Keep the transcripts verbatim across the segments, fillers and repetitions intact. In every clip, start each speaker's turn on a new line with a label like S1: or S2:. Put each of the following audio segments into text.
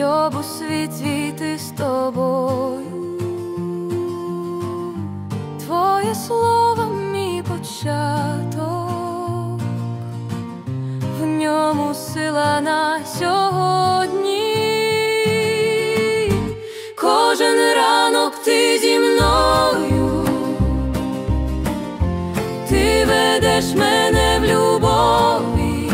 S1: щоб у світі йти з тобою. Твоє слово мій початок, в ньому сила на сьогодні. Кожен ранок ти зі мною, ти ведеш мене в любові,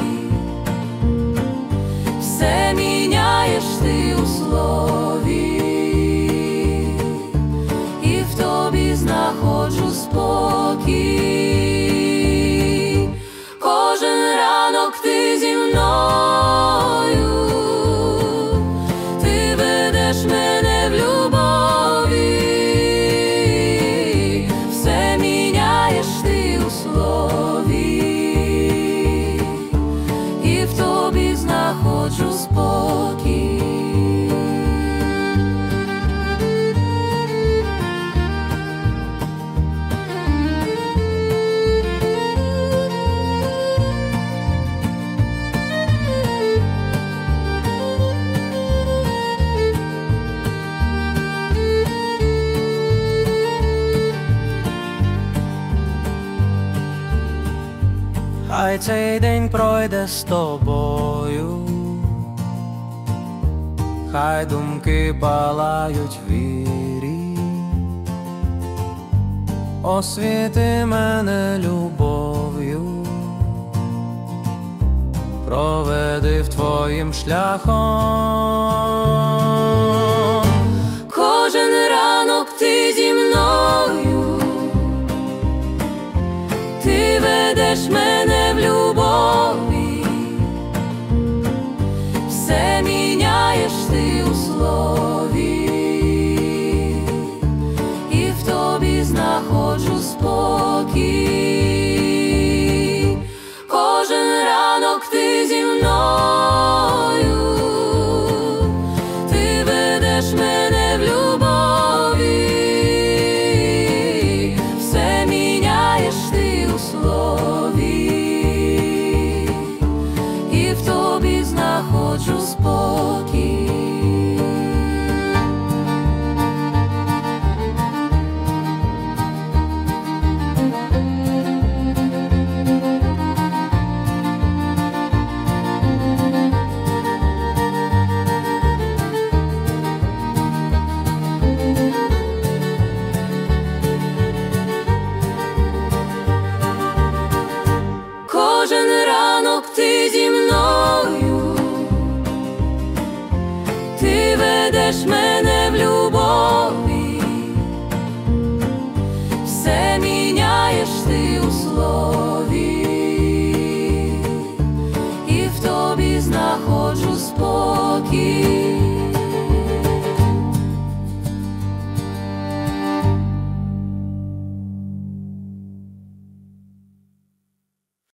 S1: все міняєш ти у слові, і в тобі знаходжу спокій. Кожен ранок ти зі мною, ти ведеш мене в любові, все міняєш ти у слові, і в тобі знаходжу спокій.
S2: Хай цей день пройде з тобою, хай думки палають в вірі, освіти мене любов'ю, проведи в твоїм шляхом.
S1: Кожен ранок ти зі мною, ти ведеш мене в любові, все міняєш ти у слові, і в тобі знаходжу спокій. Кожен ранок ти зі мною, ти ведеш мене в любові, все міняєш ти у слові, і в тобі знаходжу спокій. Кожен ранок ти зі мною, ти ведеш мене в любові, все міняєш ти у слові, і в тобі знаходжу спокій.